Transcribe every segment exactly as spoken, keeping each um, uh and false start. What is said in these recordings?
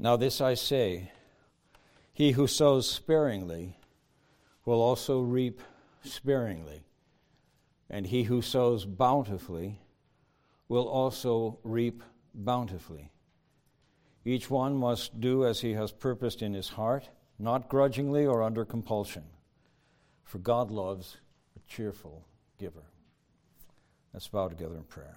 Now this I say, he who sows sparingly will also reap sparingly, and he who sows bountifully will also reap bountifully. Each one must do as he has purposed in his heart, not grudgingly or under compulsion, for God loves a cheerful giver. Let's bow together in prayer.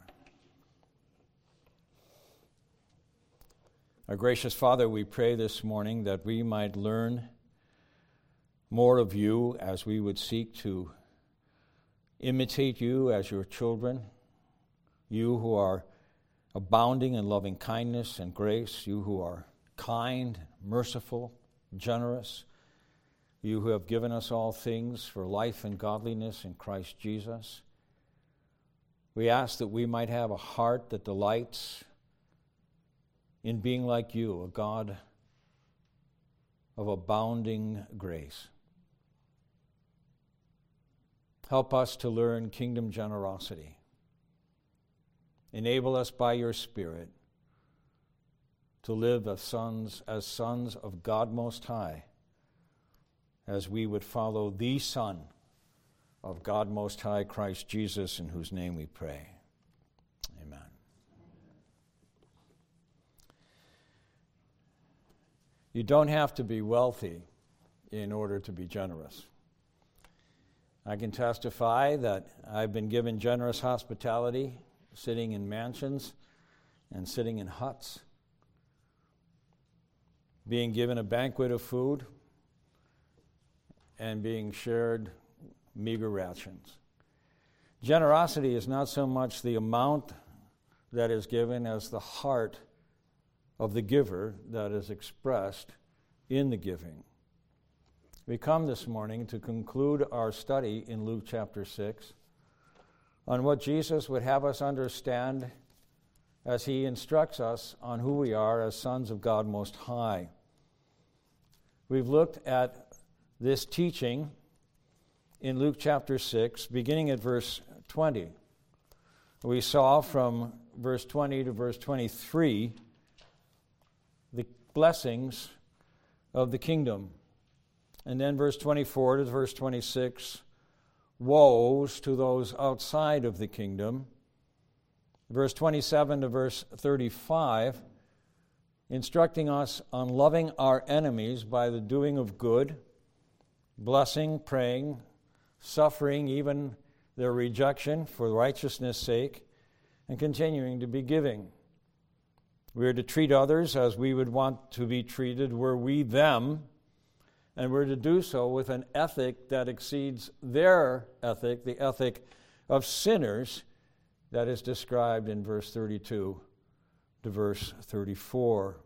Our gracious Father, we pray this morning that we might learn more of you as we would seek to imitate you as your children, you who are abounding in loving kindness and grace, you who are kind, merciful, generous, you who have given us all things for life and godliness in Christ Jesus. We ask that we might have a heart that delights in being like you, a God of abounding grace. Help us to learn kingdom generosity. Enable us by your Spirit to live as sons, as sons of God Most High, as we would follow the Son of God Most High, Christ Jesus, in whose name we pray. Amen. You don't have to be wealthy in order to be generous. I can testify that I've been given generous hospitality, sitting in mansions and sitting in huts, being given a banquet of food and being shared meager rations. Generosity is not so much the amount that is given as the heart of the giver that is expressed in the giving. We come this morning to conclude our study in Luke chapter six on what Jesus would have us understand as he instructs us on who we are as sons of God Most High. We've looked at this teaching in Luke chapter six, beginning at verse twenty. We saw from verse twenty to verse twenty-three the blessings of the kingdom. And then verse twenty-four to verse twenty-six, woes to those outside of the kingdom. Verse twenty-seven to verse thirty-five, instructing us on loving our enemies by the doing of good, blessing, praying, suffering even their rejection for righteousness' sake, and continuing to be giving. We are to treat others as we would want to be treated were we them, and we're to do so with an ethic that exceeds their ethic, the ethic of sinners that is described in verse thirty-two to verse thirty-four.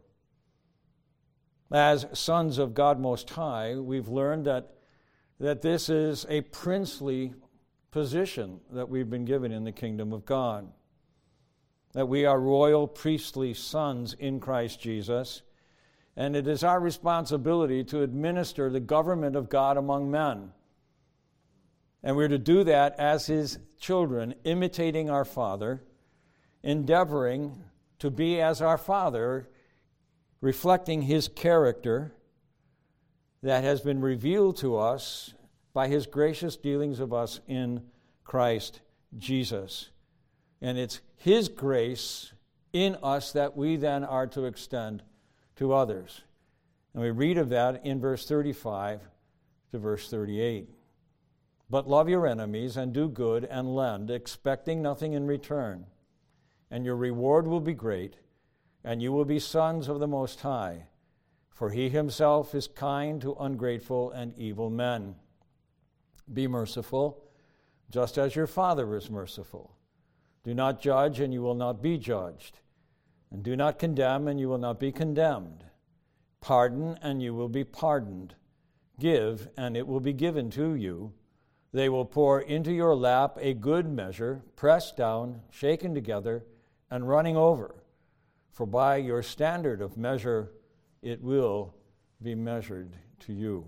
As sons of God Most High, we've learned that, that this is a princely position that we've been given in the kingdom of God, that we are royal priestly sons in Christ Jesus, and it is our responsibility to administer the government of God among men. And we're to do that as his children, imitating our Father, endeavoring to be as our Father, reflecting his character that has been revealed to us by his gracious dealings of us in Christ Jesus. And it's his grace in us that we then are to extend to others. And we read of that in verse thirty-five to verse thirty-eight. But love your enemies and do good and lend, expecting nothing in return. And your reward will be great, and you will be sons of the Most High, for he himself is kind to ungrateful and evil men. Be merciful, just as your Father is merciful. Do not judge, and you will not be judged. And do not condemn, and you will not be condemned. Pardon, and you will be pardoned. Give, and it will be given to you. They will pour into your lap a good measure, pressed down, shaken together, and running over. For by your standard of measure it will be measured to you.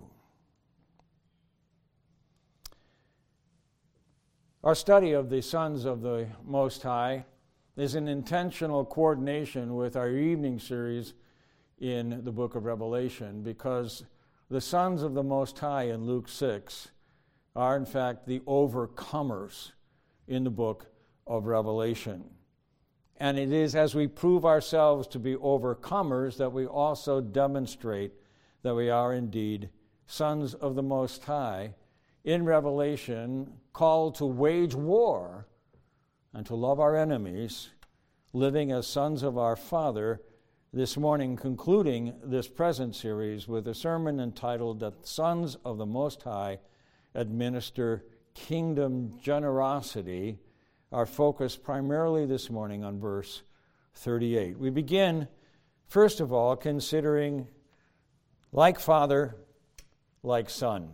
Our study of the sons of the Most High is an intentional coordination with our evening series in the book of Revelation, because the sons of the Most High in Luke six are in fact the overcomers in the book of Revelation. And it is as we prove ourselves to be overcomers that we also demonstrate that we are indeed sons of the Most High in Revelation, called to wage war and to love our enemies, living as sons of our Father. This morning, concluding this present series with a sermon entitled "That Sons of the Most High Administer Kingdom Generosity," our focus primarily this morning on verse thirty-eight. We begin, first of all, considering like father, like son.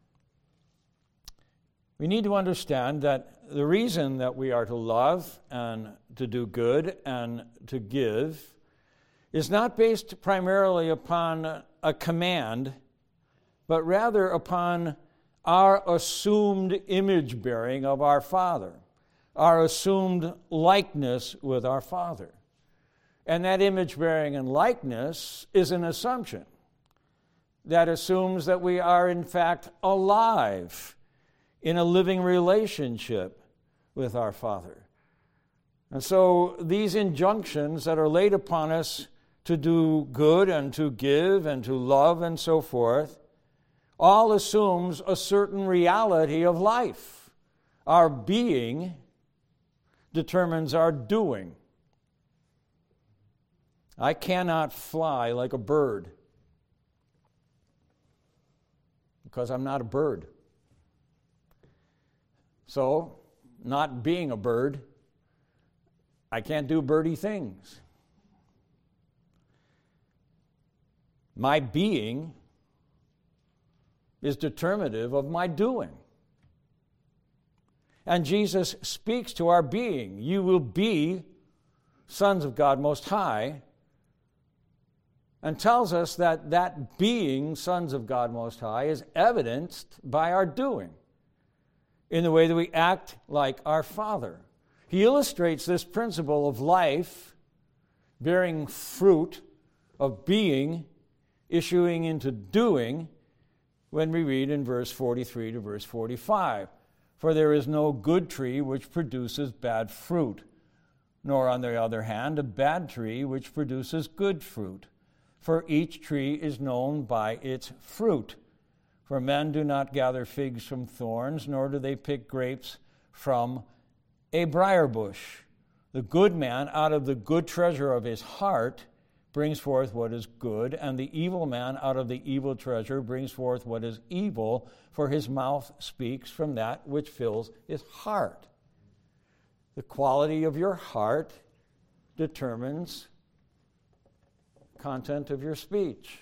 We need to understand that the reason that we are to love and to do good and to give is not based primarily upon a command, but rather upon our assumed image bearing of our Father, our assumed likeness with our Father. And that image bearing and likeness is an assumption that assumes that we are in fact alive in a living relationship with our Father. And so these injunctions that are laid upon us to do good and to give and to love and so forth all assumes a certain reality of life. Our being determines our doing. I cannot fly like a bird because I'm not a bird. So, not being a bird, I can't do birdie things. My being is determinative of my doing. And Jesus speaks to our being. You will be sons of God Most High, and tells us that that being sons of God Most High is evidenced by our doing, in the way that we act like our Father. He illustrates this principle of life, bearing fruit, of being, issuing into doing, when we read in verse forty-three to verse forty-five. For there is no good tree which produces bad fruit, nor on the other hand a bad tree which produces good fruit. For each tree is known by its fruit. For men do not gather figs from thorns, nor do they pick grapes from a briar bush. The good man out of the good treasure of his heart brings forth what is good, and the evil man out of the evil treasure brings forth what is evil, for his mouth speaks from that which fills his heart. The quality of your heart determines the content of your speech.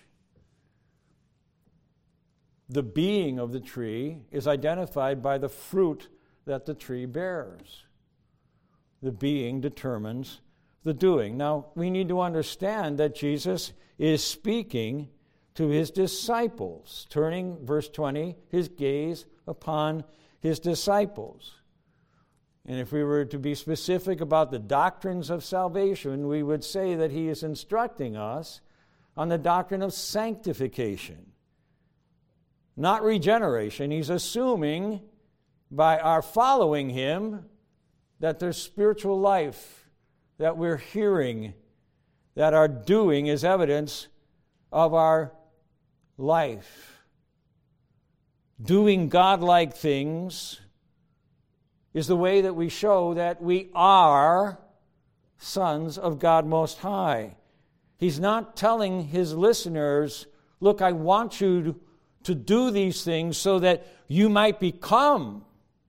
The being of the tree is identified by the fruit that the tree bears. The being determines the doing. Now, we need to understand that Jesus is speaking to his disciples, turning, verse twenty, his gaze upon his disciples. And if we were to be specific about the doctrines of salvation, we would say that he is instructing us on the doctrine of sanctification, not regeneration. He's assuming by our following him that there's spiritual life, that we're hearing, that our doing is evidence of our life. Doing godlike things is the way that we show that we are sons of God Most High. He's not telling his listeners, look, I want you to, to do these things so that you might become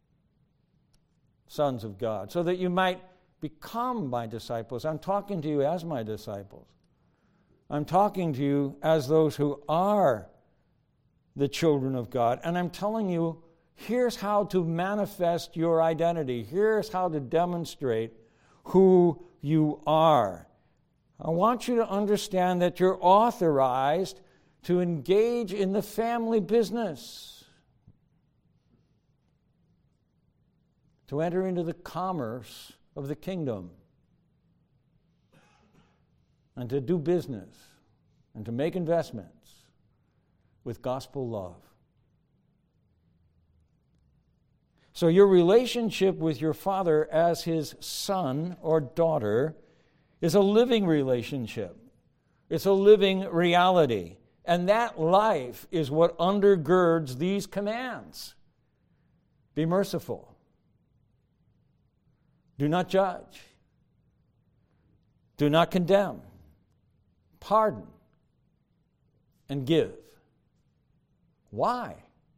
sons of God, so that you might become my disciples. I'm talking to you as my disciples. I'm talking to you as those who are the children of God. And I'm telling you, here's how to manifest your identity. Here's how to demonstrate who you are. I want you to understand that you're authorized to engage in the family business, to enter into the commerce of the kingdom, and to do business. and to make investments with gospel love. So your relationship with your Father as His son or daughter is a living relationship. It's a living reality. And that life is what undergirds these commands. Be merciful. Do not judge. Do not condemn. Pardon. And give. Why?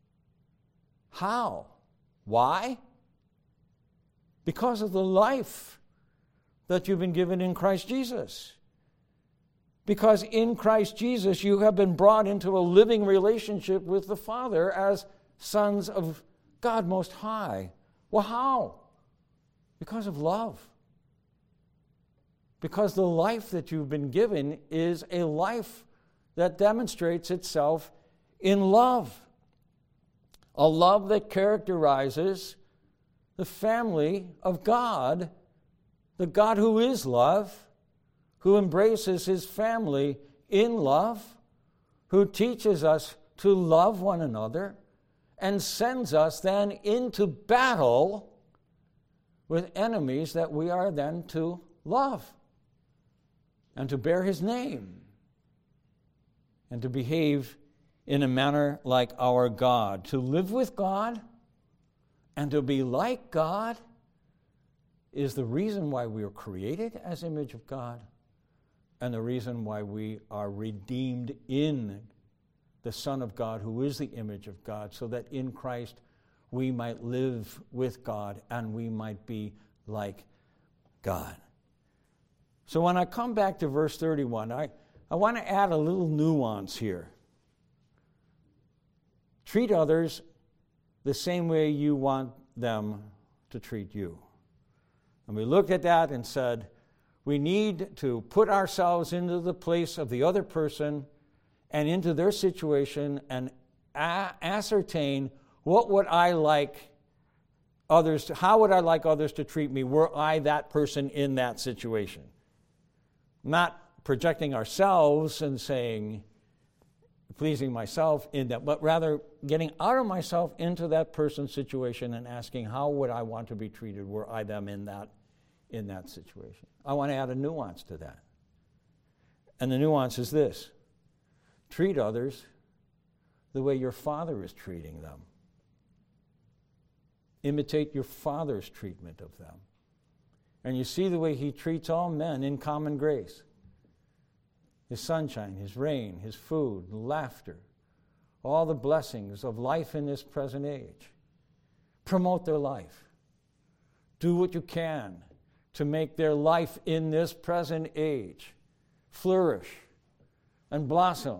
How? Why? Because of the life that you've been given in Christ Jesus. Because in Christ Jesus you have been brought into a living relationship with the Father as sons of God Most High. Well, how? Because of love. Because the life that you've been given is a life that demonstrates itself in love. A love that characterizes the family of God, the God who is love, who embraces His family in love, who teaches us to love one another, and sends us then into battle with enemies that we are then to love and to bear His name and to behave in a manner like our God. To live with God and to be like God is the reason why we are created as image of God and the reason why we are redeemed in the Son of God, who is the image of God, so that in Christ we might live with God and we might be like God. So when I come back to verse thirty-one, I, I want to add a little nuance here. Treat others the same way you want them to treat you. And we looked at that and said, we need to put ourselves into the place of the other person and into their situation and a- ascertain what would I like others to, how would I like others to treat me were I that person in that situation. Not projecting ourselves and saying, pleasing myself in that, but rather getting out of myself into that person's situation and asking, how would I want to be treated were I them in that in that situation? I want to add a nuance to that. And the nuance is this: treat others the way your Father is treating them. Imitate your Father's treatment of them. And you see the way He treats all men in common grace. His sunshine, His rain, His food, laughter, all the blessings of life in this present age. Promote their life. Do what you can to make their life in this present age flourish and blossom.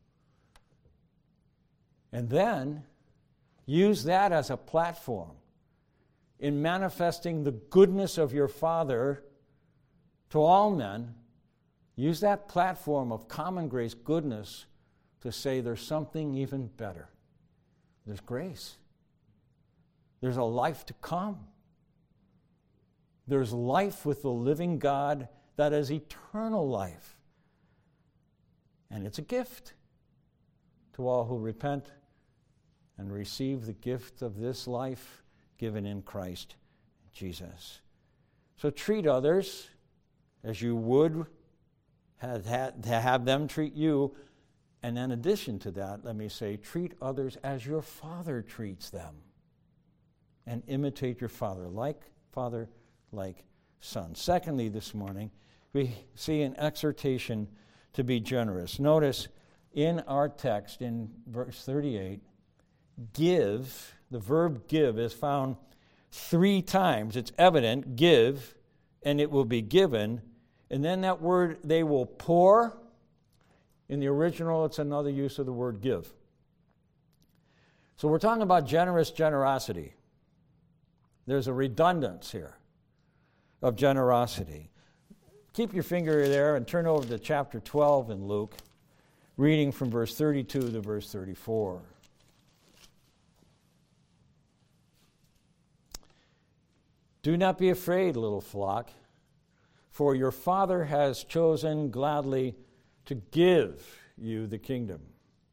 And then use that as a platform in manifesting the goodness of your Father to all men. Use that platform of common grace goodness to say there's something even better. There's grace. There's a life to come. There's life with the living God that is eternal life. And it's a gift to all who repent and receive the gift of this life given in Christ Jesus. So treat others as you would have, had, to have them treat you. And in addition to that, let me say, treat others as your Father treats them. And imitate your Father, like Father, like Son. Secondly, this morning, we see an exhortation to be generous. Notice in our text, in verse thirty-eight, give, the verb give is found three times. It's evident, give, and it will be given. And then that word, they will pour. In the original, it's another use of the word give. So we're talking about generous generosity. There's a redundance here of generosity. Keep your finger there and turn over to chapter twelve in Luke, reading from verse thirty-two to verse thirty-four. Do not be afraid, little flock, for your Father has chosen gladly to give you the kingdom.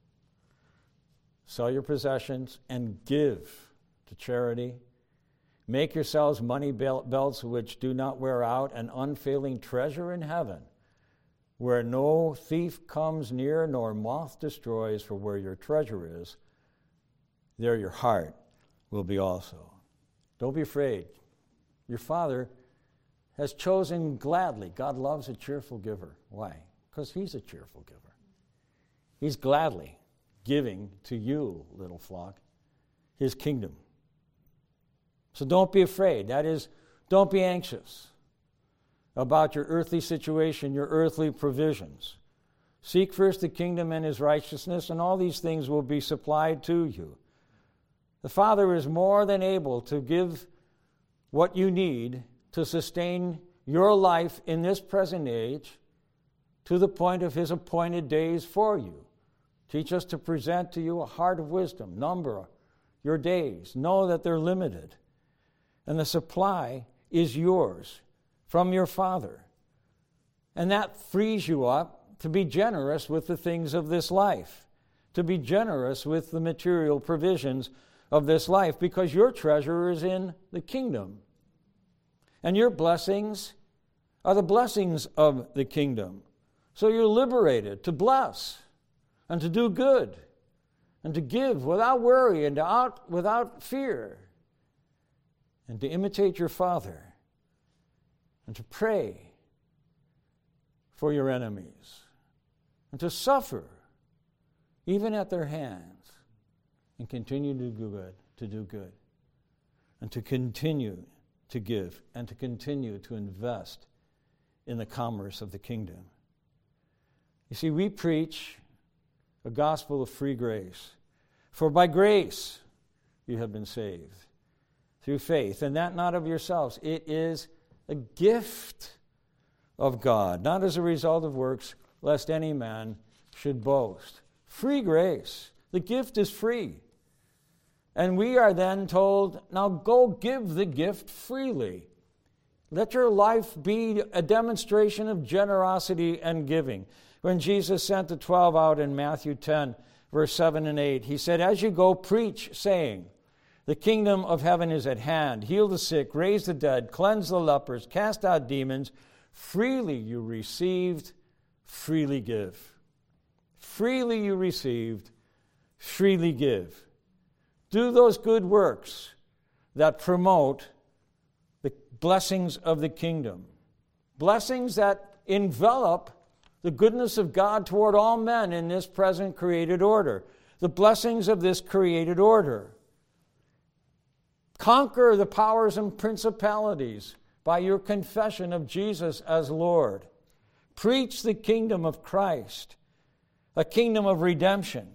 Sell your possessions and give to charity. Make yourselves money belts which do not wear out, an unfailing treasure in heaven, where no thief comes near nor moth destroys, for where your treasure is, there your heart will be also. Don't be afraid. Your Father has chosen gladly. God loves a cheerful giver. Why? Because He's a cheerful giver. He's gladly giving to you, little flock, His kingdom. So don't be afraid. That is, don't be anxious about your earthly situation, your earthly provisions. Seek first the kingdom and His righteousness, and all these things will be supplied to you. The Father is more than able to give what you need to sustain your life in this present age to the point of His appointed days for you. Teach us to present to you a heart of wisdom. Number your days. Know that they're limited. And the supply is yours from your Father. And that frees you up to be generous with the things of this life, to be generous with the material provisions of this life, because your treasure is in the kingdom. And your blessings are the blessings of the kingdom. So you're liberated to bless and to do good and to give without worry and to out, without fear, and to imitate your Father and to pray for your enemies and to suffer even at their hands and continue to do good, to do good, and to continue to give and to continue to invest in the commerce of the kingdom. You see, we preach a gospel of free grace. For by grace you have been saved through faith, and that not of yourselves. It is a gift of God, not as a result of works, lest any man should boast. Free grace. The gift is free. And we are then told, now go give the gift freely. Let your life be a demonstration of generosity and giving. When Jesus sent the twelve out in Matthew ten, verse seven and eight, He said, as you go, preach, saying, the kingdom of heaven is at hand. Heal the sick, raise the dead, cleanse the lepers, cast out demons. Freely you received, freely give. Freely you received, freely give. Do those good works that promote the blessings of the kingdom. Blessings that envelop the goodness of God toward all men in this present created order. The blessings of this created order. Conquer the powers and principalities by your confession of Jesus as Lord. Preach the kingdom of Christ, a kingdom of redemption.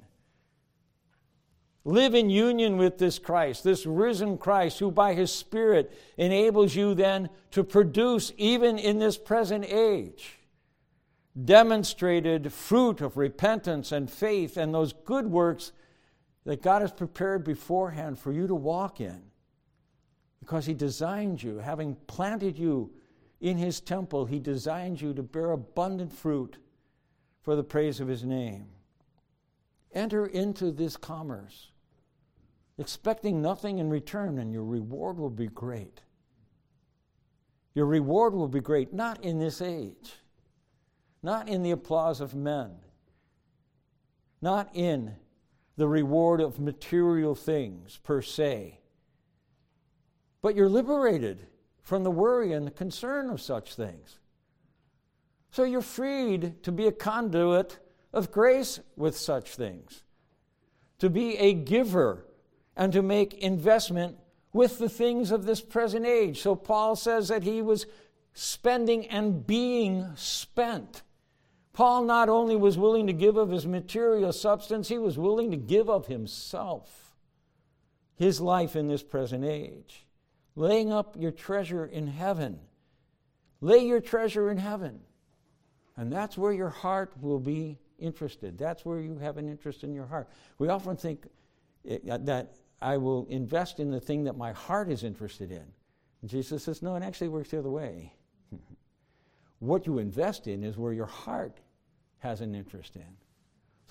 Live in union with this Christ, this risen Christ, who by His Spirit enables you then to produce, even in this present age, demonstrated fruit of repentance and faith and those good works that God has prepared beforehand for you to walk in. Because He designed you, having planted you in His temple, He designed you to bear abundant fruit for the praise of His name. Enter into this commerce, expecting nothing in return, and your reward will be great. Your reward will be great, not in this age, not in the applause of men, not in the reward of material things per se, but you're liberated from the worry and the concern of such things. So you're freed to be a conduit of grace with such things, to be a giver and to make investment with the things of this present age. So Paul says that he was spending and being spent. Paul not only was willing to give of his material substance, he was willing to give of himself, his life in this present age. Laying up your treasure in heaven. Lay your treasure in heaven. And that's where your heart will be interested. That's where you have an interest in your heart. We often think that I will invest in the thing that my heart is interested in. And Jesus says, no, it actually works the other way. What you invest in is where your heart has an interest in.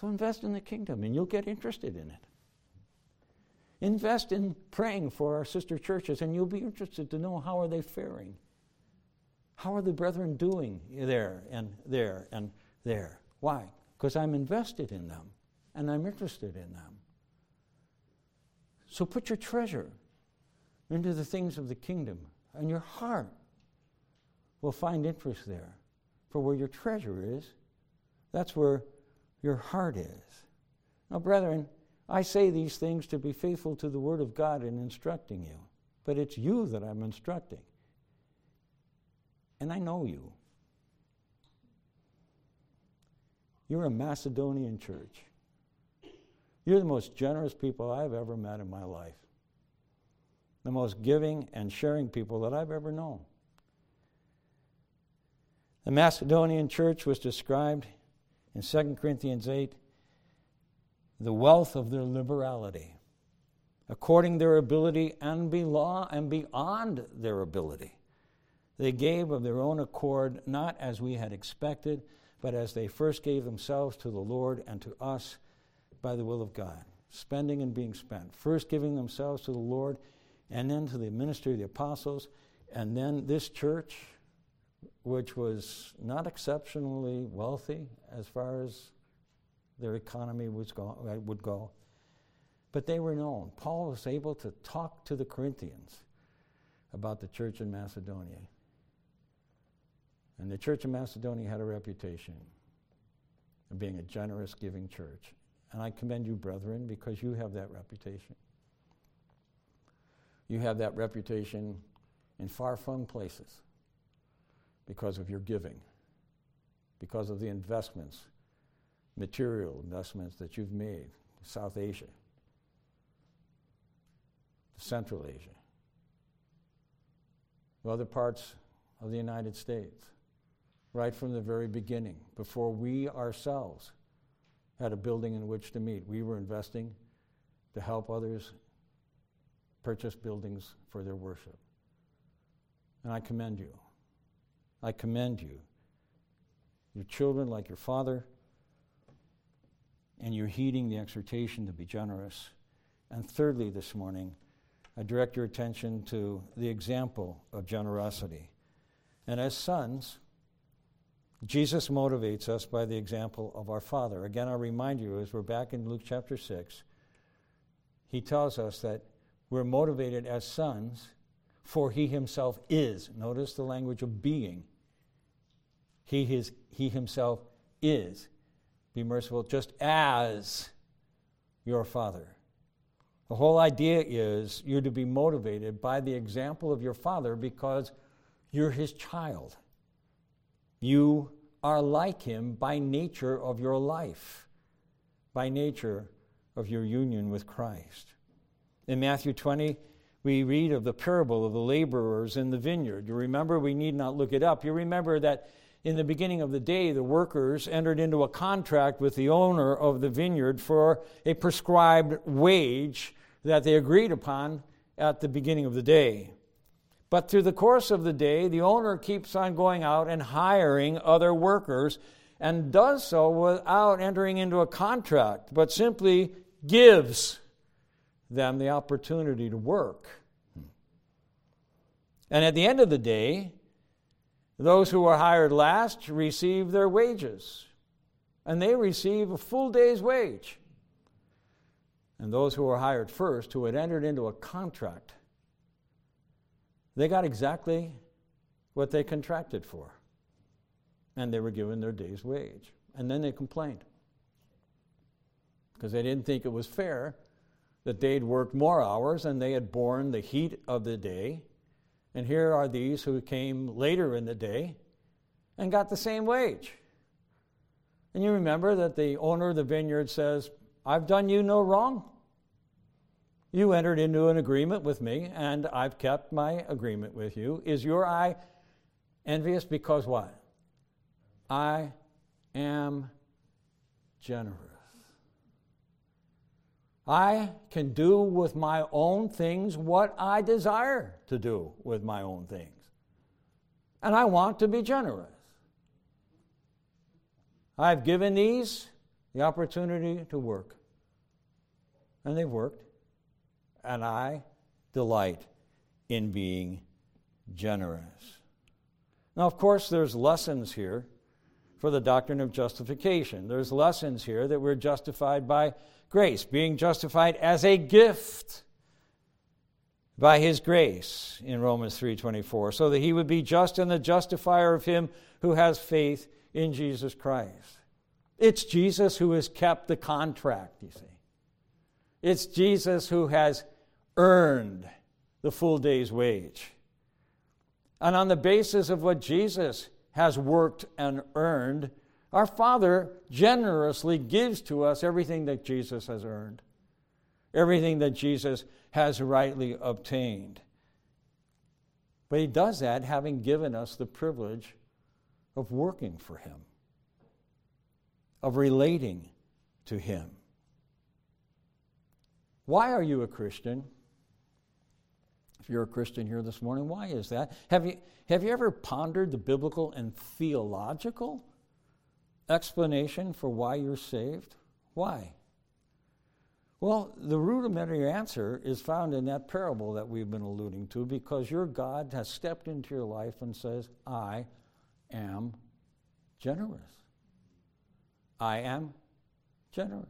So invest in the kingdom, and you'll get interested in it. Invest in praying for our sister churches, and you'll be interested to know how are they faring. How are the brethren doing there and there and there? Why? Because I'm invested in them, and I'm interested in them. So put your treasure into the things of the kingdom, and your heart will find interest there. For where your treasure is, that's where your heart is. Now, brethren, I say these things to be faithful to the Word of God in instructing you, but it's you that I'm instructing. And I know you. You're a Macedonian church. You're the most generous people I've ever met in my life. The most giving and sharing people that I've ever known. The Macedonian church was described in Second Corinthians eight, the wealth of their liberality, according their ability and below and beyond their ability. They gave of their own accord, not as we had expected, but as they first gave themselves to the Lord and to us by the will of God, spending and being spent. First giving themselves to the Lord, and then to the ministry of the apostles, and then this church, which was not exceptionally wealthy as far as their economy was go, would go, but they were known. Paul was able to talk to the Corinthians about the church in Macedonia. And the church in Macedonia had a reputation of being a generous, giving church. And I commend you, brethren, because you have that reputation. You have that reputation in far-flung places because of your giving, because of the investments, material investments that you've made in South Asia, Central Asia, other parts of the United States, right from the very beginning, before we ourselves had a building in which to meet. We were investing to help others purchase buildings for their worship. And I commend you. I commend you. Your children like your father, and you're heeding the exhortation to be generous. And thirdly, this morning, I direct your attention to the example of generosity. And as sons, Jesus motivates us by the example of our Father. Again, I'll remind you, as we're back in Luke chapter six, he tells us that we're motivated as sons, for he himself is. Notice the language of being. He, his, he himself is. Be merciful just as your Father. The whole idea is you're to be motivated by the example of your Father because you're his child. You are like him by nature of your life, by nature of your union with Christ. In Matthew twenty, we read of the parable of the laborers in the vineyard. You remember, we need not look it up. You remember that in the beginning of the day, the workers entered into a contract with the owner of the vineyard for a prescribed wage that they agreed upon at the beginning of the day. But through the course of the day, the owner keeps on going out and hiring other workers and does so without entering into a contract, but simply gives them the opportunity to work. And at the end of the day, those who were hired last receive their wages, and they receive a full day's wage. And those who were hired first, who had entered into a contract, they got exactly what they contracted for, and they were given their day's wage. And then they complained because they didn't think it was fair that they'd worked more hours and they had borne the heat of the day. And here are these who came later in the day and got the same wage. And you remember that the owner of the vineyard says, I've done you no wrong. You entered into an agreement with me, and I've kept my agreement with you. Is your eye envious because what? I am generous. I can do with my own things what I desire to do with my own things. And I want to be generous. I've given these the opportunity to work. And they've worked. And I delight in being generous. Now, of course, there's lessons here for the doctrine of justification. There's lessons here that we're justified by grace, being justified as a gift by his grace in Romans three twenty-four, so that he would be just and the justifier of him who has faith in Jesus Christ. It's Jesus who has kept the contract, you see. It's Jesus who has earned the full day's wage. And on the basis of what Jesus has worked and earned, our Father generously gives to us everything that Jesus has earned, everything that Jesus has rightly obtained. But he does that having given us the privilege of working for him, of relating to him. Why are you a Christian? If you're a Christian here this morning, why is that? Have you, have you ever pondered the biblical and theological explanation for why you're saved? Why? Well, the rudimentary answer is found in that parable that we've been alluding to, because your God has stepped into your life and says, I am generous. I am generous.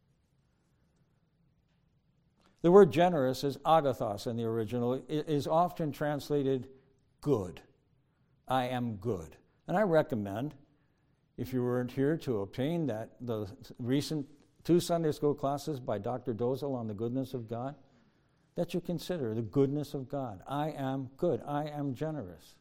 The word generous is agathos in the original. It is often translated good. I am good. And I recommend, if you weren't here, to obtain that, the recent two Sunday school classes by Doctor Dozel on the goodness of God, that you consider the goodness of God. I am good. I am generous.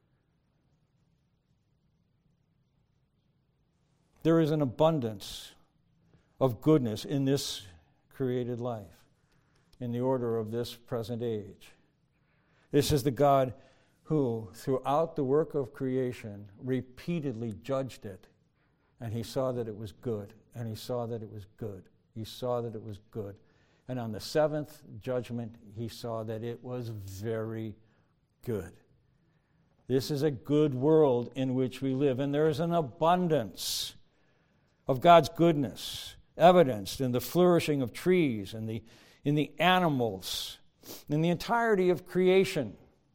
There is an abundance of goodness in this created life, in the order of this present age. This is the God who, throughout the work of creation, repeatedly judged it, and he saw that it was good, and he saw that it was good. He saw that it was good. And on the seventh judgment, he saw that it was very good. This is a good world in which we live, and there is an abundance of God's goodness, evidenced in the flourishing of trees and the in the animals, in the entirety of creation.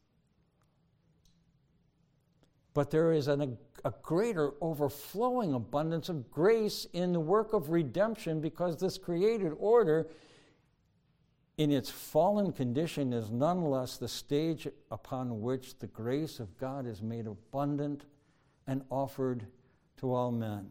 But there is an, a greater overflowing abundance of grace in the work of redemption, because this created order, in its fallen condition, is nonetheless the stage upon which the grace of God is made abundant and offered to all men.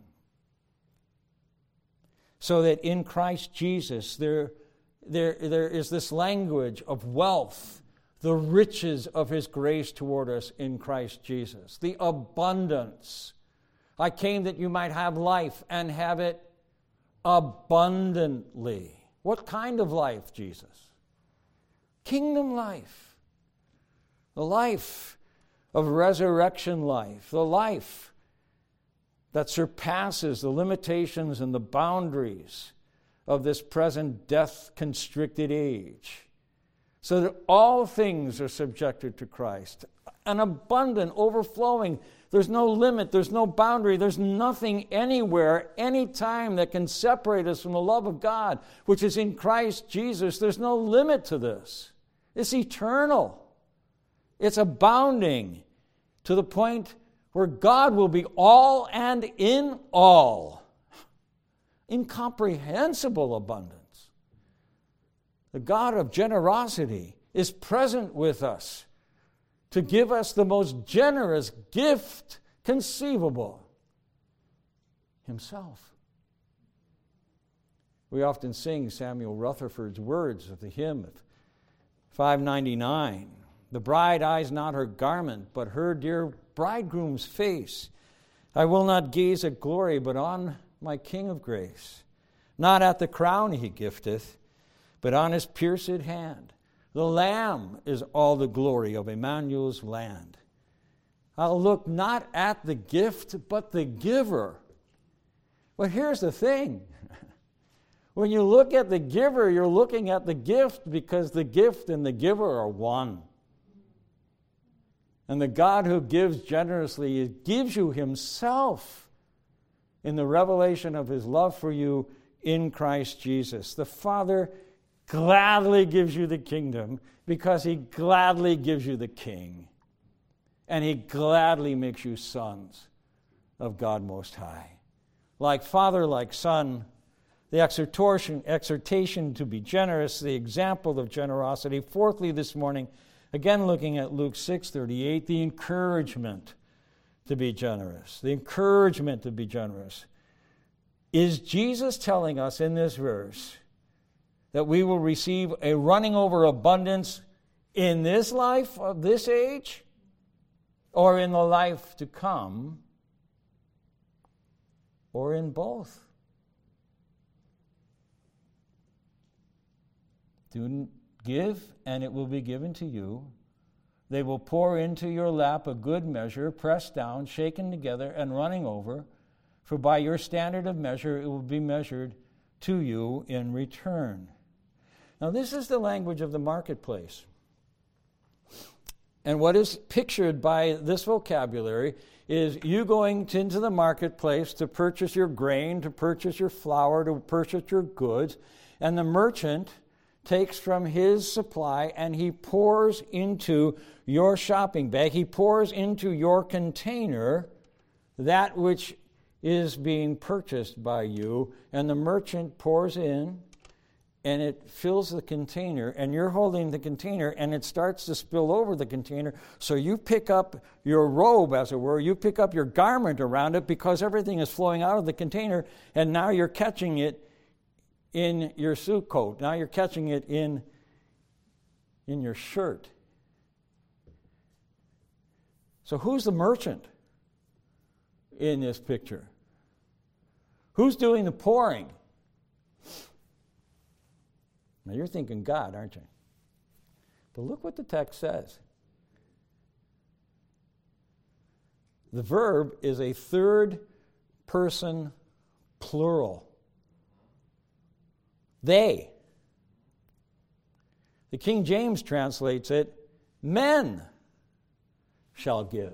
So that in Christ Jesus there There, there is this language of wealth, the riches of his grace toward us in Christ Jesus, the abundance. I came that you might have life and have it abundantly. What kind of life, Jesus? Kingdom life. The life of resurrection life. The life that surpasses the limitations and the boundaries of this present death-constricted age, so that all things are subjected to Christ. An abundant, overflowing, there's no limit, there's no boundary, there's nothing anywhere, anytime that can separate us from the love of God, which is in Christ Jesus. There's no limit to this. It's eternal. It's abounding to the point where God will be all and in all. Incomprehensible abundance. The God of generosity is present with us to give us the most generous gift conceivable, himself. We often sing Samuel Rutherford's words of the hymn of five ninety-nine. The bride eyes not her garment, but her dear bridegroom's face. I will not gaze at glory, but on my King of grace. Not at the crown he gifteth, but on his pierced hand. The Lamb is all the glory of Emmanuel's land. I'll look not at the gift, but the giver. But here's the thing. When you look at the giver, you're looking at the gift, because the gift and the giver are one. And the God who gives generously gives you himself in the revelation of his love for you in Christ Jesus. The Father gladly gives you the kingdom because he gladly gives you the King. And he gladly makes you sons of God Most High. Like Father, like Son, the exhortation, exhortation to be generous, the example of generosity. Fourthly, this morning, again looking at Luke six thirty-eight, the encouragement to be generous. The encouragement to be generous. Is Jesus telling us in this verse that we will receive a running over abundance in this life of this age or in the life to come or in both? Do give, and it will be given to you. They will pour into your lap a good measure, pressed down, shaken together, and running over. For by your standard of measure it will be measured to you in return. Now this is the language of the marketplace. And what is pictured by this vocabulary is you going into the marketplace to purchase your grain, to purchase your flour, to purchase your goods, and the merchant takes from his supply and he pours into your shopping bag, he pours into your container that which is being purchased by you, and the merchant pours in and it fills the container, and you're holding the container and it starts to spill over the container, so you pick up your robe, as it were, you pick up your garment around it because everything is flowing out of the container, and now you're catching it in your suit coat. Now you're catching it in, in your shirt. So who's the merchant in this picture? Who's doing the pouring? Now you're thinking God, aren't you? But look what the text says. The verb is a third person plural. They. The King James translates it, men shall give.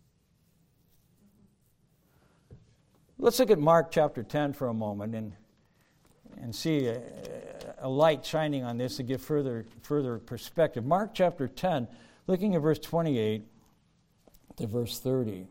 Let's look at Mark chapter ten for a moment and, and see a, a light shining on this to give further, further perspective. Mark chapter ten, looking at verse twenty-eight to verse thirty.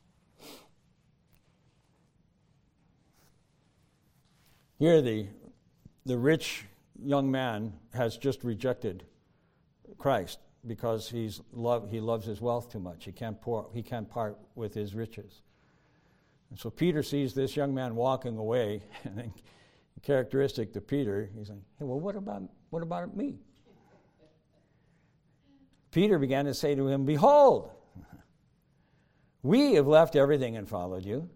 Here the The rich young man has just rejected Christ because he's love, he loves his wealth too much. He can't pour, he can't part with his riches. And so Peter sees this young man walking away, and characteristic to Peter, he's like, "Hey, well, what about what about me?" Peter began to say to him, "Behold, we have left everything and followed you.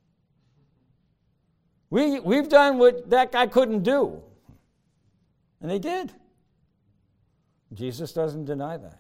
We, we've done what that guy couldn't do." And they did. Jesus doesn't deny that.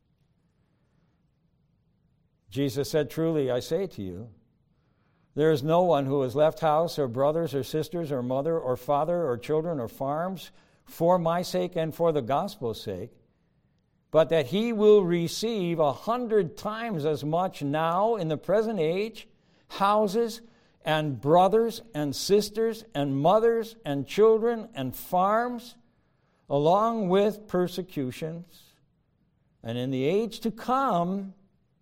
Jesus said, "Truly I say to you, there is no one who has left house or brothers or sisters or mother or father or children or farms for my sake and for the gospel's sake, but that he will receive a hundred times as much now in the present age, houses and brothers and sisters and mothers and children and farms, along with persecutions, and in the age to come,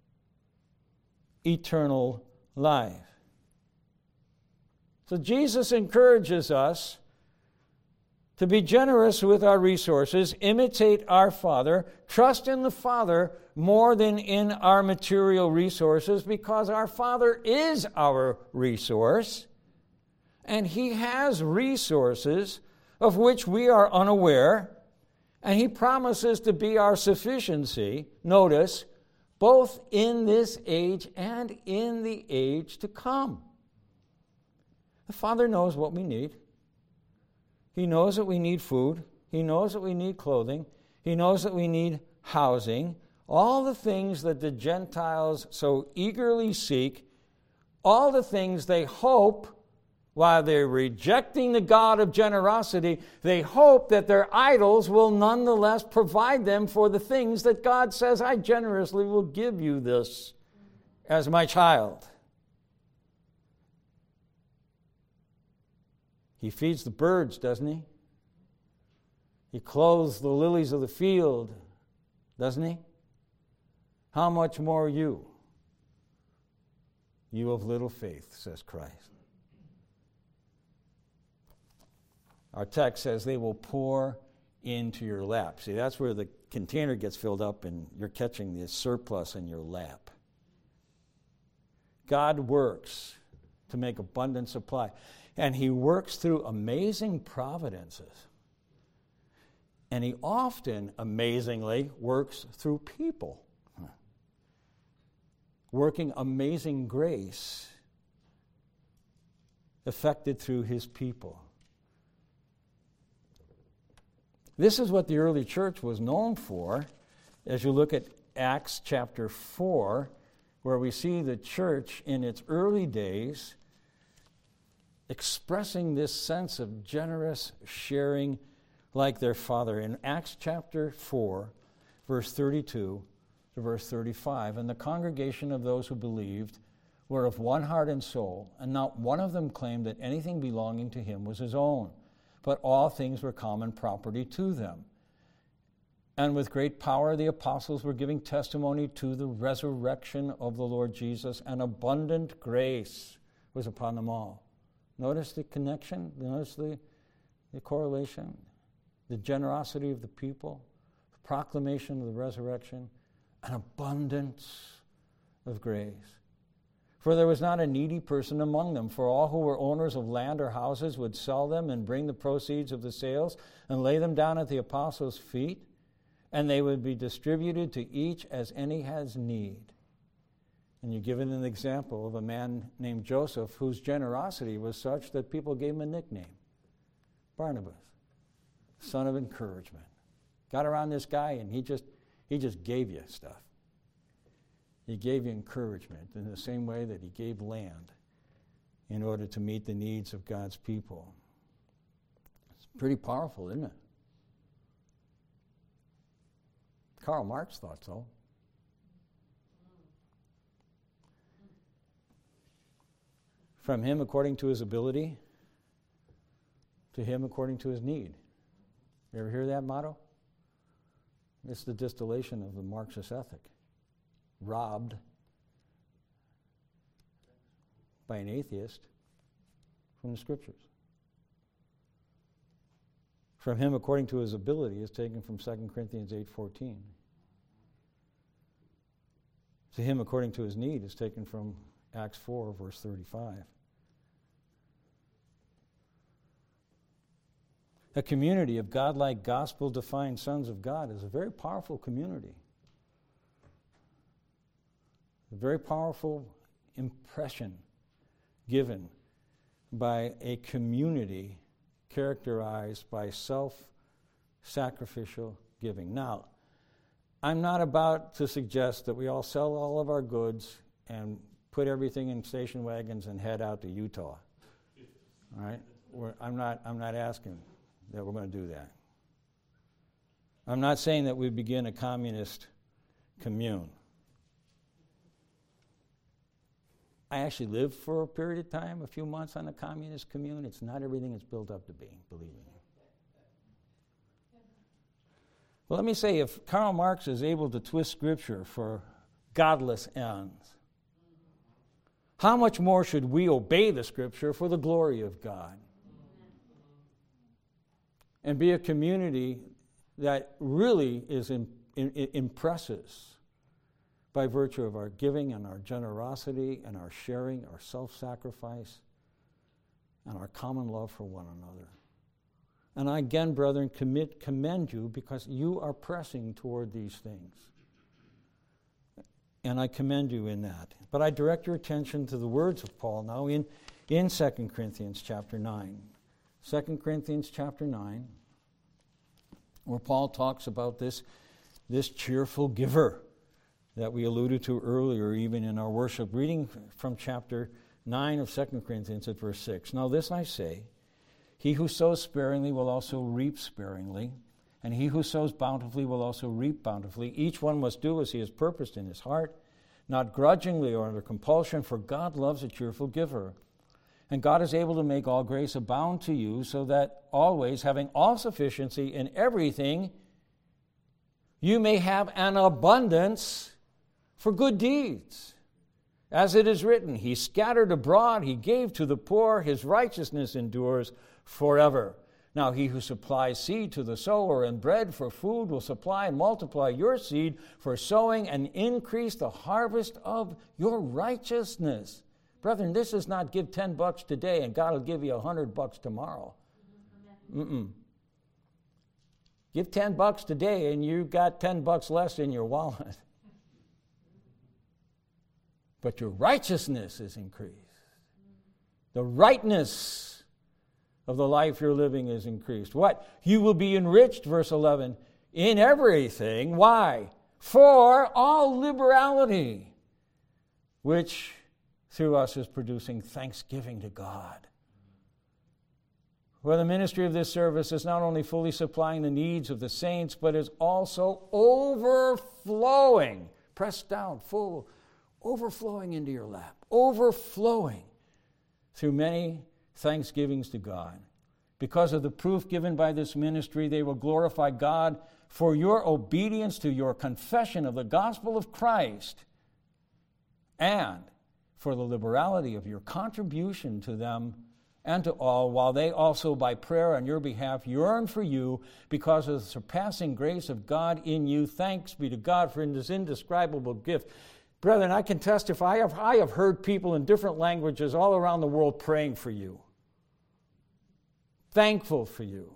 eternal life." So Jesus encourages us to be generous with our resources, imitate our Father, trust in the Father more than in our material resources, because our Father is our resource, and He has resources of which we are unaware, and He promises to be our sufficiency, notice, both in this age and in the age to come. The Father knows what we need. He knows that we need food. He knows that we need clothing. He knows that we need housing. All the things that the Gentiles so eagerly seek, all the things they hope, while they're rejecting the God of generosity, they hope that their idols will nonetheless provide them for the things that God says, "I generously will give you this as my child." He feeds the birds, doesn't he? He clothes the lilies of the field, doesn't he? How much more you? You of little faith, says Christ. Our text says they will pour into your lap. See, that's where the container gets filled up and you're catching the surplus in your lap. God works to make abundant supply. And he works through amazing providences. And he often, amazingly, works through people. Working amazing grace effected through his people. This is what the early church was known for. As you look at Acts chapter four, where we see the church in its early days expressing this sense of generous sharing like their Father. In Acts chapter four, verse thirty-two to verse thirty-five, and the congregation of those who believed were of one heart and soul, and not one of them claimed that anything belonging to him was his own, but all things were common property to them. And with great power the apostles were giving testimony to the resurrection of the Lord Jesus, and abundant grace was upon them all. Notice the connection, notice the, the correlation, the generosity of the people, the proclamation of the resurrection, an abundance of grace. For there was not a needy person among them, for all who were owners of land or houses would sell them and bring the proceeds of the sales and lay them down at the apostles' feet, and they would be distributed to each as any has need. And you're given an example of a man named Joseph whose generosity was such that people gave him a nickname, Barnabas, son of encouragement. Got around this guy and he just he just gave you stuff. He gave you encouragement in the same way that he gave land in order to meet the needs of God's people. It's pretty powerful, isn't it? Karl Marx thought so. From him according to his ability, to him according to his need. You ever hear that motto? It's the distillation of the Marxist ethic. Robbed by an atheist from the Scriptures. From him according to his ability is taken from Second Corinthians eight fourteen. To him according to his need is taken from Acts four, verse thirty-five. A community of godlike, gospel-defined sons of God is a very powerful community. A very powerful impression given by a community characterized by self-sacrificial giving. Now, I'm not about to suggest that we all sell all of our goods and put everything in station wagons and head out to Utah. All right? We're, I'm not, I'm not asking that we're going to do that. I'm not saying that we begin a communist commune. I actually lived for a period of time, a few months on a communist commune. It's not everything it's built up to be, believe me. Well, let me say, if Karl Marx is able to twist Scripture for godless ends, how much more should we obey the Scripture for the glory of God? And be a community that really is in, in, impresses by virtue of our giving and our generosity and our sharing, our self-sacrifice, and our common love for one another. And I again, brethren, commit, commend you because you are pressing toward these things. And I commend you in that. But I direct your attention to the words of Paul now in, in Second Corinthians chapter nine. Second Corinthians chapter nine, where Paul talks about this, this cheerful giver that we alluded to earlier, even in our worship. Reading from chapter nine of Second Corinthians at verse six. Now this I say, he who sows sparingly will also reap sparingly, and he who sows bountifully will also reap bountifully. Each one must do as he has purposed in his heart, not grudgingly or under compulsion, for God loves a cheerful giver. And God is able to make all grace abound to you, so that always, having all sufficiency in everything, you may have an abundance for good deeds. As it is written, He scattered abroad, He gave to the poor, His righteousness endures forever. Now he who supplies seed to the sower and bread for food will supply and multiply your seed for sowing and increase the harvest of your righteousness. Brethren, this is not give ten bucks today and God will give you a hundred bucks tomorrow. Mm-mm. Give ten bucks today and you got ten bucks less in your wallet. But your righteousness is increased. The rightness of the life you're living is increased. What? You will be enriched, verse eleven, in everything. Why? For all liberality, which through us is producing thanksgiving to God. For the ministry of this service is not only fully supplying the needs of the saints, but is also overflowing, pressed down, full, overflowing into your lap, overflowing through many thanksgivings to God. Because of the proof given by this ministry, they will glorify God for your obedience to your confession of the gospel of Christ and for the liberality of your contribution to them and to all, while they also by prayer on your behalf yearn for you because of the surpassing grace of God in you. Thanks be to God for this indescribable gift. Brethren, I can testify, I have, I have heard people in different languages all around the world praying for you, thankful for you,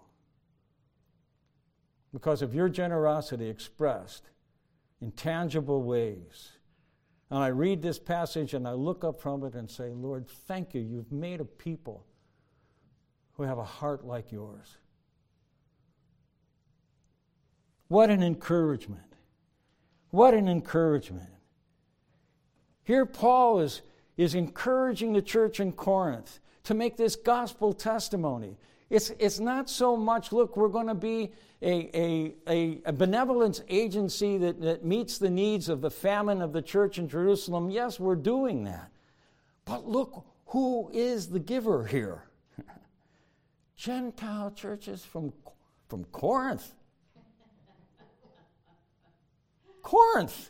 because of your generosity expressed in tangible ways. And I read this passage and I look up from it and say, Lord, thank you. You've made a people who have a heart like yours. What an encouragement. What an encouragement. Here Paul is, is encouraging the church in Corinth to make this gospel testimony. It's, it's not so much, look, we're going to be a, a, a, a benevolence agency that, that meets the needs of the famine of the church in Jerusalem. Yes, we're doing that. But look, who is the giver here? Gentile churches from, from Corinth. Corinth.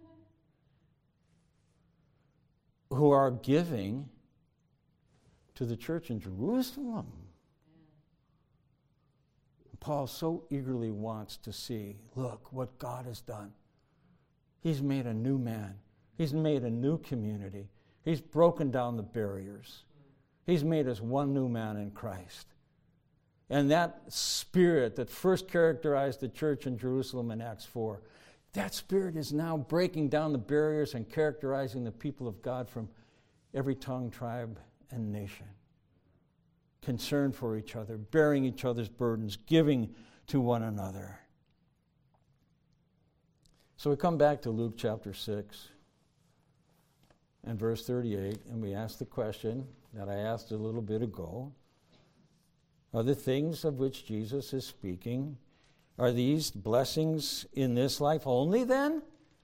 Who are giving to the church in Jerusalem. Paul so eagerly wants to see, look, what God has done. He's made a new man. He's made a new community. He's broken down the barriers. He's made us one new man in Christ. And that spirit that first characterized the church in Jerusalem in Acts four, that spirit is now breaking down the barriers and characterizing the people of God from every tongue, tribe, and nation. Concern for each other, bearing each other's burdens, giving to one another. So we come back to Luke chapter six and verse thirty-eight, and we ask the question that I asked a little bit ago. Are the things of which Jesus is speaking, are these blessings in this life only then?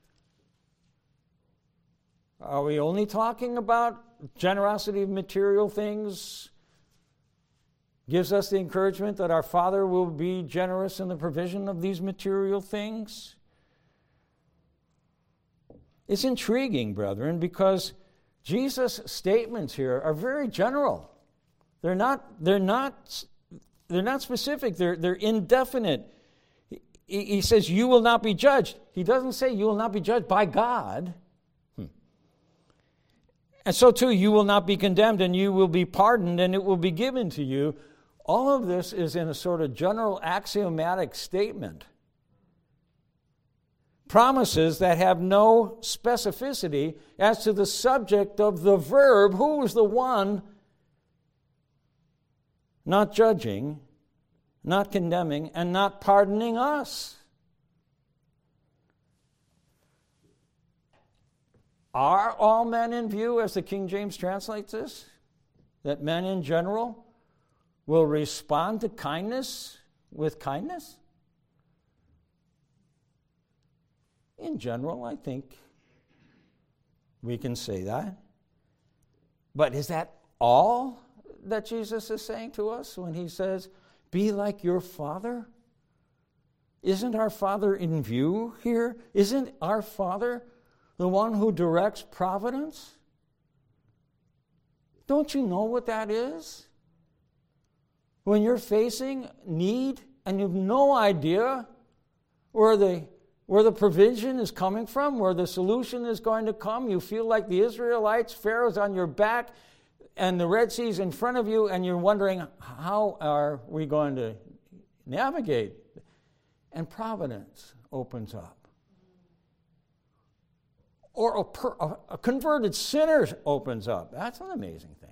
Are we only talking about generosity of material things? Gives us the encouragement that our Father will be generous in the provision of these material things? It's intriguing, brethren, because Jesus' statements here are very general. They're not, they're not, they're not specific. They're, they're indefinite. He, he says, you will not be judged. He doesn't say you will not be judged by God. Hmm. And so too, you will not be condemned, and you will be pardoned, and it will be given to you. All of this is in a sort of general axiomatic statement. Promises that have no specificity as to the subject of the verb. Who is the one not judging, not condemning, and not pardoning us? Are all men in view, as the King James translates this? That men in general will respond to kindness with kindness? In general, I think we can say that. But is that all that Jesus is saying to us when he says, be like your Father? Isn't our Father in view here? Isn't our Father the one who directs providence? Don't you know what that is? When you're facing need and you have no idea where the, where the provision is coming from, where the solution is going to come, you feel like the Israelites, Pharaoh's on your back, and the Red Sea's in front of you, and you're wondering, how are we going to navigate? And providence opens up. Or a, per, a, a converted sinner opens up. That's an amazing thing.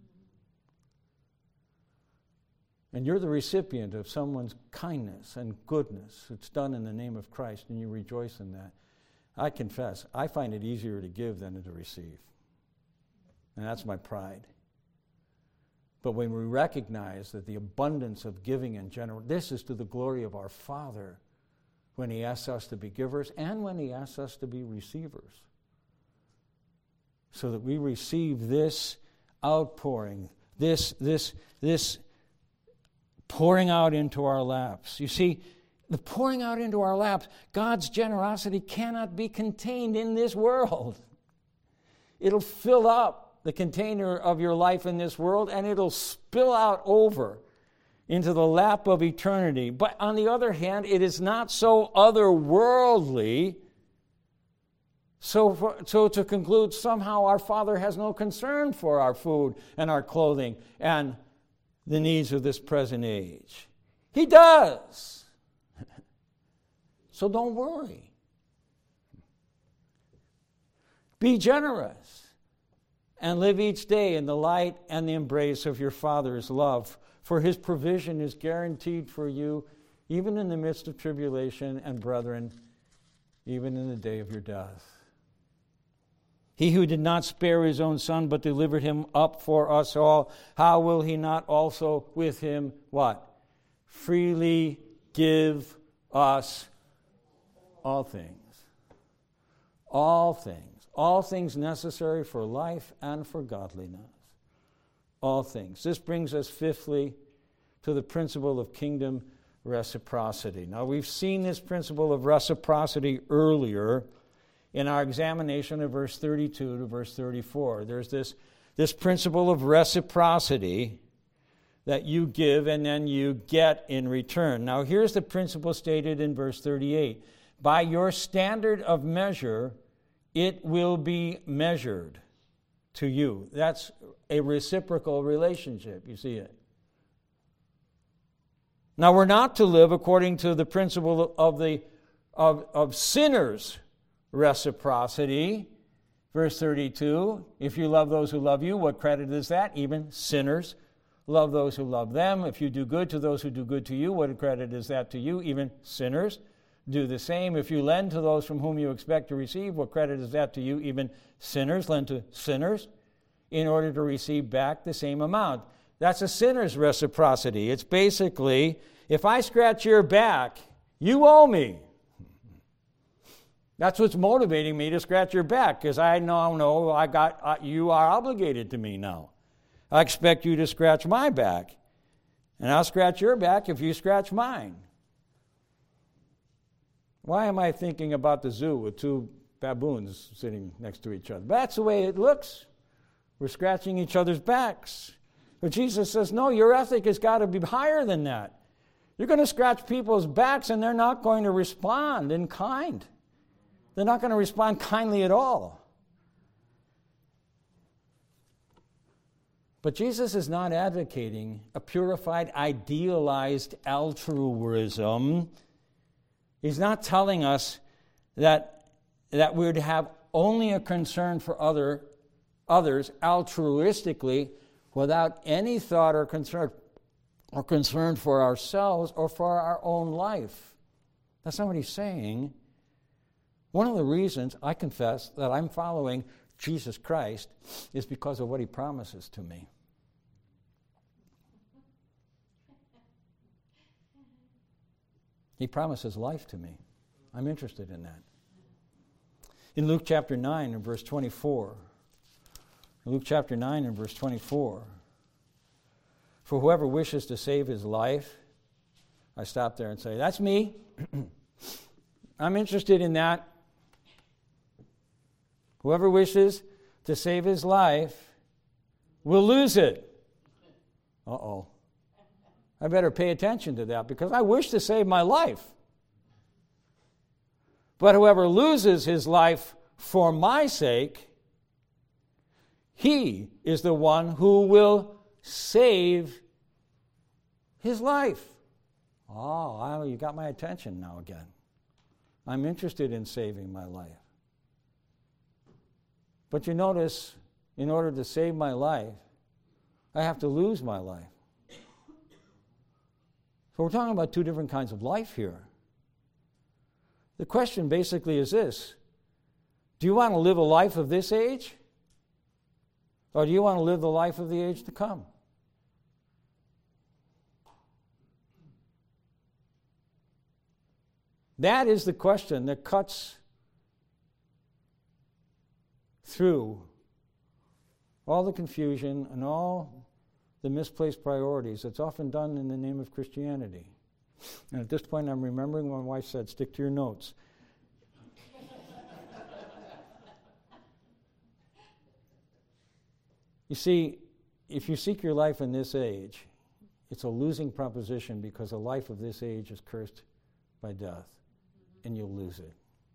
And you're the recipient of someone's kindness and goodness. It's done in the name of Christ, and you rejoice in that. I confess, I find it easier to give than to receive. And that's my pride. But when we recognize that the abundance of giving and generosity, this is to the glory of our Father when he asks us to be givers and when he asks us to be receivers. So that we receive this outpouring, this, this, this pouring out into our laps. You see, the pouring out into our laps, God's generosity cannot be contained in this world. It'll fill up the container of your life in this world, and it'll spill out over into the lap of eternity. But on the other hand, it is not so otherworldly. So, for, so to conclude, somehow our Father has no concern for our food and our clothing and the needs of this present age. He does. So don't worry. Be generous and live each day in the light and the embrace of your Father's love, for his provision is guaranteed for you even in the midst of tribulation, and brethren, even in the day of your death. He who did not spare his own Son, but delivered him up for us all, how will he not also with him, what? Freely give us all things. All things. All things necessary for life and for godliness. All things. This brings us fifthly to the principle of kingdom reciprocity. Now, we've seen this principle of reciprocity earlier in our examination of verse thirty-two to verse thirty-four. There's this, this principle of reciprocity that you give and then you get in return. Now, here's the principle stated in verse thirty-eight. By your standard of measure, it will be measured to you. That's a reciprocal relationship. You see it? Now, we're not to live according to the principle of the of, of sinners' reciprocity. Verse thirty-two, if you love those who love you, what credit is that? Even sinners love those who love them. If you do good to those who do good to you, what credit is that to you? Even sinners do the same. If you lend to those from whom you expect to receive, what credit is that to you? Even sinners lend to sinners in order to receive back the same amount. That's a sinner's reciprocity. It's basically, if I scratch your back, you owe me. That's what's motivating me to scratch your back, because I know, know I got uh, you are obligated to me now. I expect you to scratch my back, and I'll scratch your back if you scratch mine. Why am I thinking about the zoo with two baboons sitting next to each other? That's the way it looks. We're scratching each other's backs. But Jesus says, no, your ethic has got to be higher than that. You're going to scratch people's backs, and they're not going to respond in kind. They're not going to respond kindly at all. But Jesus is not advocating a purified, idealized altruism. He's not telling us that, that we're to have only a concern for other, others altruistically without any thought or concern or concern for ourselves or for our own life. That's not what he's saying. One of the reasons, I confess, that I'm following Jesus Christ is because of what he promises to me. He promises life to me. I'm interested in that. In Luke chapter nine and verse twenty-four, Luke chapter nine and verse twenty-four, For whoever wishes to save his life, I stop there and say, that's me. I'm interested in that. Whoever wishes to save his life will lose it. Uh-oh. I better pay attention to that because I wish to save my life. But whoever loses his life for my sake, he is the one who will save his life. Oh, you got my attention now again. I'm interested in saving my life. But you notice, in order to save my life, I have to lose my life. So we're talking about two different kinds of life here. The question basically is this: do you want to live a life of this age? Or do you want to live the life of the age to come? That is the question that cuts through all the confusion and all the misplaced priorities that's often done in the name of Christianity. And at this point, I'm remembering what my wife said, stick to your notes. You see, if you seek your life in this age, it's a losing proposition because a life of this age is cursed by death, and you'll lose it.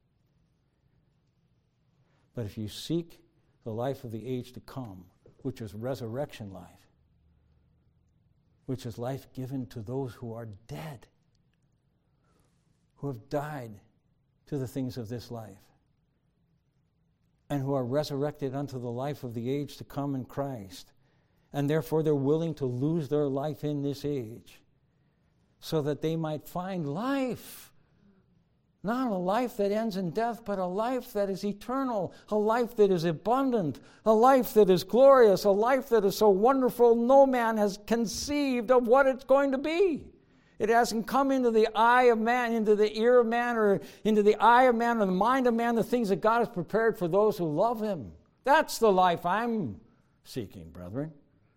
But if you seek the life of the age to come, which is resurrection life, which is life given to those who are dead, who have died to the things of this life, and who are resurrected unto the life of the age to come in Christ, and therefore they're willing to lose their life in this age so that they might find life. Not a life that ends in death, but a life that is eternal, a life that is abundant, a life that is glorious, a life that is so wonderful no man has conceived of what it's going to be. It hasn't come into the eye of man, into the ear of man, or into the eye of man, or the mind of man, the things that God has prepared for those who love Him. That's the life I'm seeking, brethren.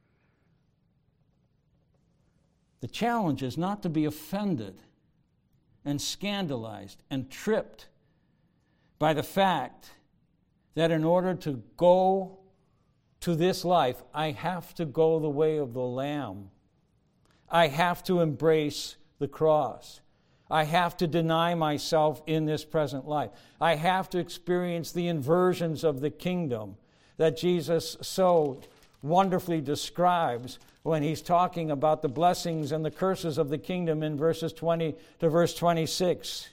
The challenge is not to be offended and scandalized and tripped by the fact that in order to go to this life, I have to go the way of the Lamb. I have to embrace the cross. I have to deny myself in this present life. I have to experience the inversions of the kingdom that Jesus so wonderfully describes when he's talking about the blessings and the curses of the kingdom in verses twenty to verse twenty-six.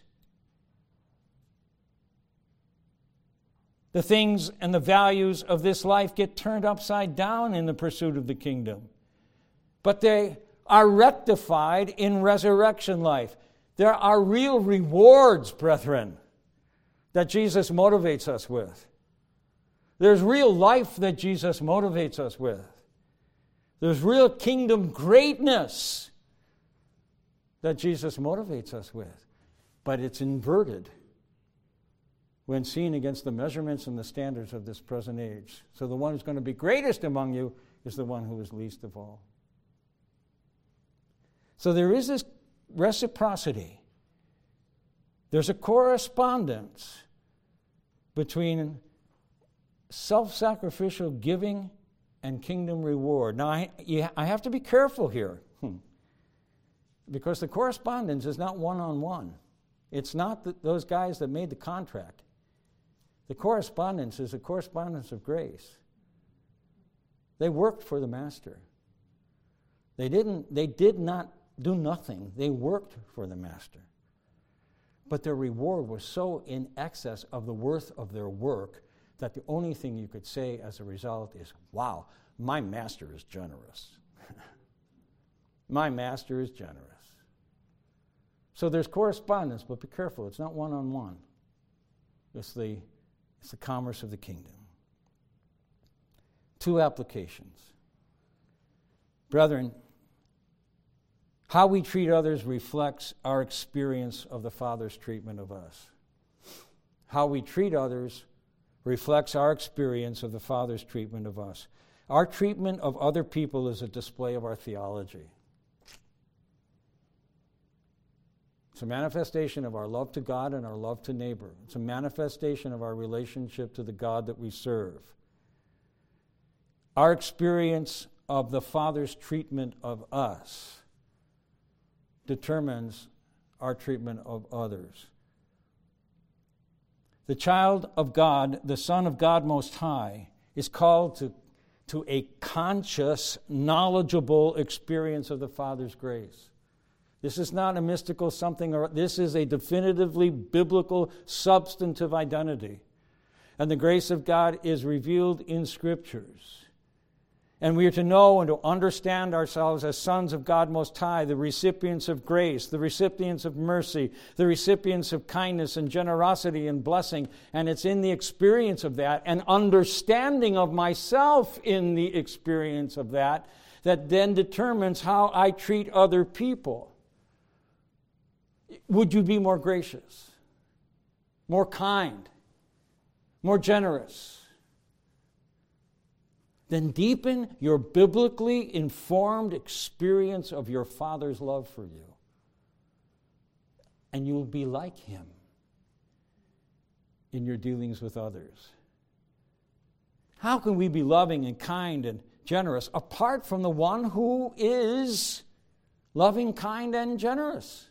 The things and the values of this life get turned upside down in the pursuit of the kingdom. But they are rectified in resurrection life. There are real rewards, brethren, that Jesus motivates us with. There's real life that Jesus motivates us with. There's real kingdom greatness that Jesus motivates us with. But it's inverted when seen against the measurements and the standards of this present age. So the one who's going to be greatest among you is the one who is least of all. So there is this reciprocity. There's a correspondence between self-sacrificial giving and kingdom reward. Now, I, you, I have to be careful here, hmm. because the correspondence is not one-on-one. It's not the, those guys that made the contract. The correspondence is a correspondence of grace. They worked for the master. They didn't. They did not do nothing. They worked for the master. But their reward was so in excess of the worth of their work that the only thing you could say as a result is, wow, my master is generous. My master is generous. So there's correspondence, but be careful. It's not one-on-one. It's the, it's the commerce of the kingdom. Two applications. Brethren, how we treat others reflects our experience of the Father's treatment of us. How we treat others reflects our experience of the Father's treatment of us. Our treatment of other people is a display of our theology. It's a manifestation of our love to God and our love to neighbor. It's a manifestation of our relationship to the God that we serve. Our experience of the Father's treatment of us determines our treatment of others. The child of God, the Son of God Most High, is called to, to a conscious, knowledgeable experience of the Father's grace. This is not a mystical something, or this is a definitively biblical, substantive identity. And the grace of God is revealed in Scriptures. And we are to know and to understand ourselves as sons of God Most High, the recipients of grace, the recipients of mercy, the recipients of kindness and generosity and blessing. And it's in the experience of that and understanding of myself in the experience of that that then determines how I treat other people. Would you be more gracious, more kind, more generous? Then deepen your biblically informed experience of your Father's love for you. And you will be like Him in your dealings with others. How can we be loving and kind and generous apart from the one who is loving, kind, and generous?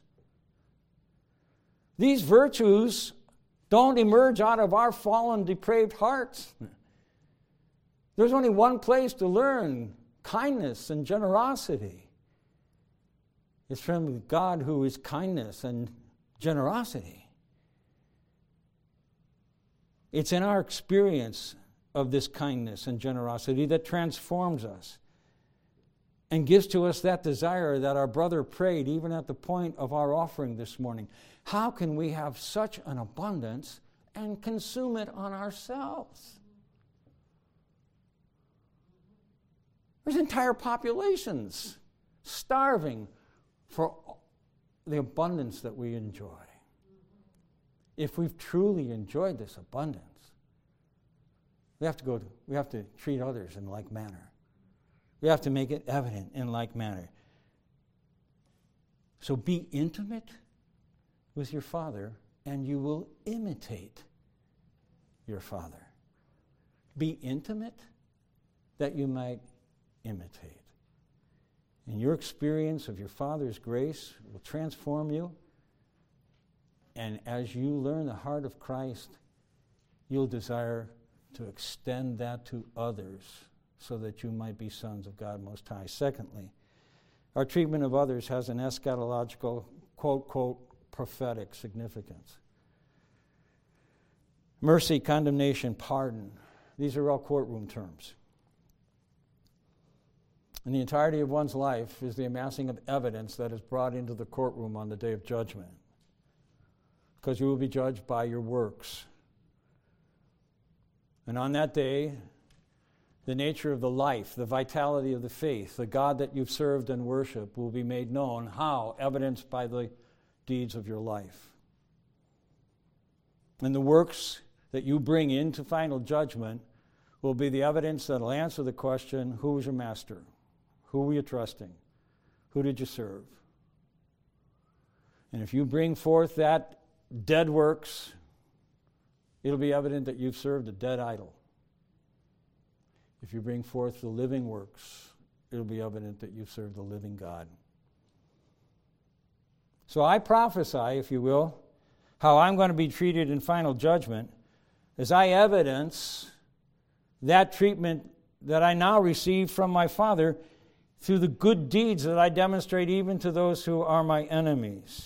These virtues don't emerge out of our fallen, depraved hearts. There's only one place to learn kindness and generosity. It's from God who is kindness and generosity. It's in our experience of this kindness and generosity that transforms us and gives to us that desire that our brother prayed even at the point of our offering this morning. How can we have such an abundance and consume it on ourselves? There's entire populations starving for the abundance that we enjoy. If we've truly enjoyed this abundance, we have to go to, we have to treat others in like manner. We have to make it evident in like manner. So be intimate with your Father, and you will imitate your Father. Be intimate that you might imitate. And your experience of your Father's grace will transform you. And as you learn the heart of Christ, you'll desire to extend that to others so that you might be sons of God Most High. Secondly, our treatment of others has an eschatological, quote, quote, prophetic significance. Mercy, condemnation, pardon. These are all courtroom terms. And the entirety of one's life is the amassing of evidence that is brought into the courtroom on the day of judgment. Because you will be judged by your works. And on that day, the nature of the life, the vitality of the faith, the God that you've served and worshiped will be made known. How? Evidenced by the deeds of your life. And the works that you bring into final judgment will be the evidence that will answer the question, who was your master? Who were you trusting? Who did you serve? And if you bring forth that dead works, it'll be evident that you've served a dead idol. If you bring forth the living works, it'll be evident that you've served the living God. So I prophesy, if you will, how I'm going to be treated in final judgment as I evidence that treatment that I now receive from my Father through the good deeds that I demonstrate even to those who are my enemies.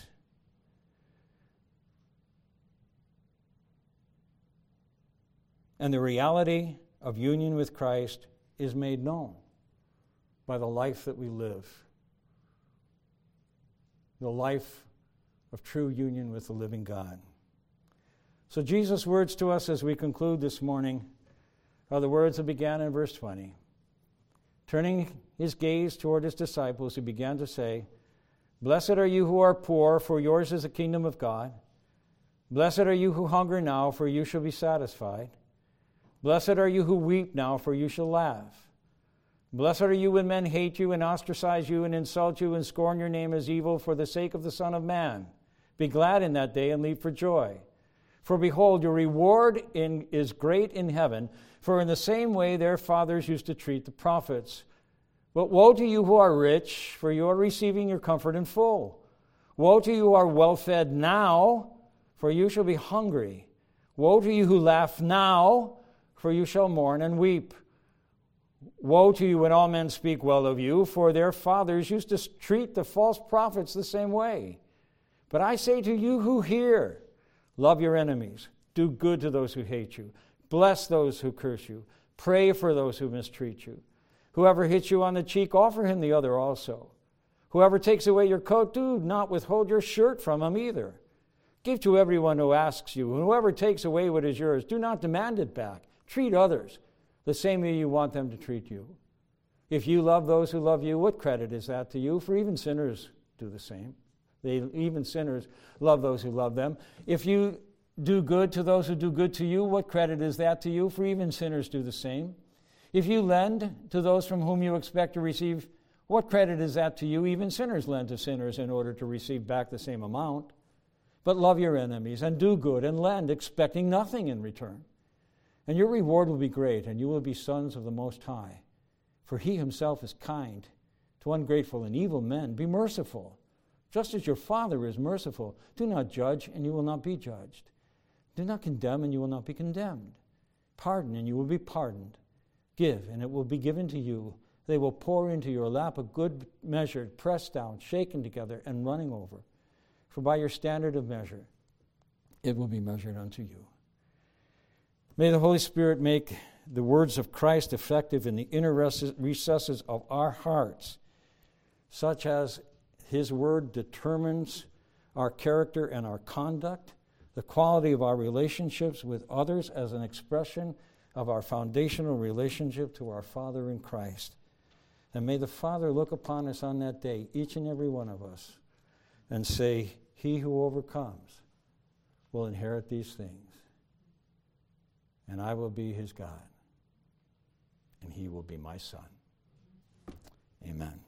And the reality of union with Christ is made known by the life that we live. The life of true union with the living God. So Jesus' words to us as we conclude this morning are the words that began in verse twenty. Turning his gaze toward his disciples, he began to say, "Blessed are you who are poor, for yours is the kingdom of God. Blessed are you who hunger now, for you shall be satisfied. Blessed are you who weep now, for you shall laugh. Blessed are you when men hate you and ostracize you and insult you and scorn your name as evil for the sake of the Son of Man. Be glad in that day and leap for joy. For behold, your reward in, is great in heaven, for in the same way their fathers used to treat the prophets. But woe to you who are rich, for you are receiving your comfort in full. Woe to you who are well-fed now, for you shall be hungry. Woe to you who laugh now, for you shall mourn and weep. Woe to you when all men speak well of you, for their fathers used to treat the false prophets the same way. But I say to you who hear, love your enemies, do good to those who hate you, bless those who curse you, pray for those who mistreat you. Whoever hits you on the cheek, offer him the other also. Whoever takes away your coat, do not withhold your shirt from him either. Give to everyone who asks you, and whoever takes away what is yours, do not demand it back. Treat others the same way you want them to treat you. If you love those who love you, what credit is that to you? For even sinners do the same. They, even sinners love those who love them. If you do good to those who do good to you, what credit is that to you? For even sinners do the same. If you lend to those from whom you expect to receive, what credit is that to you? Even sinners lend to sinners in order to receive back the same amount. But love your enemies and do good and lend, expecting nothing in return. And your reward will be great, and you will be sons of the Most High. For he himself is kind to ungrateful and evil men. Be merciful, just as your Father is merciful. Do not judge, and you will not be judged. Do not condemn, and you will not be condemned. Pardon, and you will be pardoned. Give, and it will be given to you. They will pour into your lap a good measure, pressed down, shaken together, and running over. For by your standard of measure, it will be measured unto you. May the Holy Spirit make the words of Christ effective in the inner recesses of our hearts, such as his word determines our character and our conduct, the quality of our relationships with others as an expression of our foundational relationship to our Father in Christ. And may the Father look upon us on that day, each and every one of us, and say, he who overcomes will inherit these things. And I will be his God, and he will be my son. Amen.